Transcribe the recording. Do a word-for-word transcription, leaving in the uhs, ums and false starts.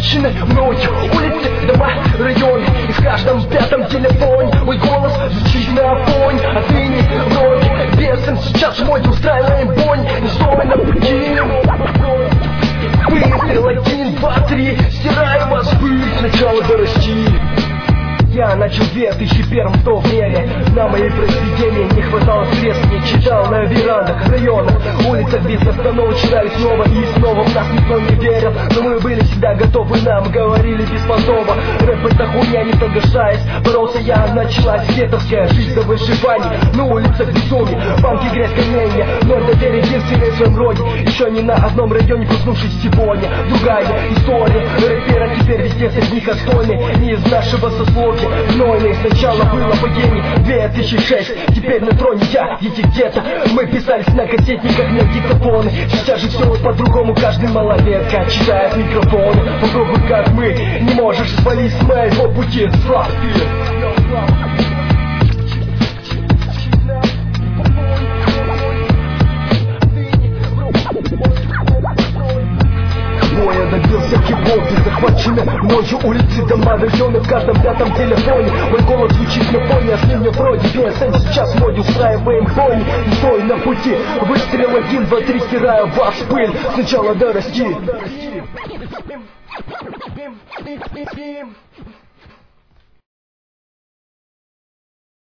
захвачены мною улицы, дома, районы. И в каждом пятом телефоне мой голос звучит на фоне. Отныне вновь бесен, сейчас мой устраиваем бой. Не стой на пути. Выстрел один, два, три, стираю вас пыль, сначала дорасти. Я начал в две тысячи первом в то время. На мои произведения не хватало средств. Не читал на верандах, районах, улицах без остановок. Читали снова и снова, в нас никто не верил. Но мы были всегда готовы, нам говорили беспонтово. Рэп это хуйня, не соглашаясь. Боролся я, началась гетовская жизнь до выживания. На улицах безумие, банки, грязь, каменья. Ноль доверия, единственный в своем роде. Еще ни на одном районе, проснувшись сегодня. Другая история, рэпера теперь везде с них остольный. Не из нашего сословия. Гнойный, сначала было падение две тысячи шесть, теперь на троне я, эти где-то. Мы писались на кассетниках, на диктофоны. Сейчас же все по-другому, каждый малолетка читает микрофоны. Попробуй как мы, не можешь свалить с моего пути. Слаб ты. Я добился хип-хопа, захвачены ночью улицы, дома, районы. В каждом пятом телефоне мой голос звучит на фоне. А с ними вроде песен, сейчас мой устраиваем бой. Не стой на пути, выстрел один, два, три, стираю вас пыль, сначала дорасти.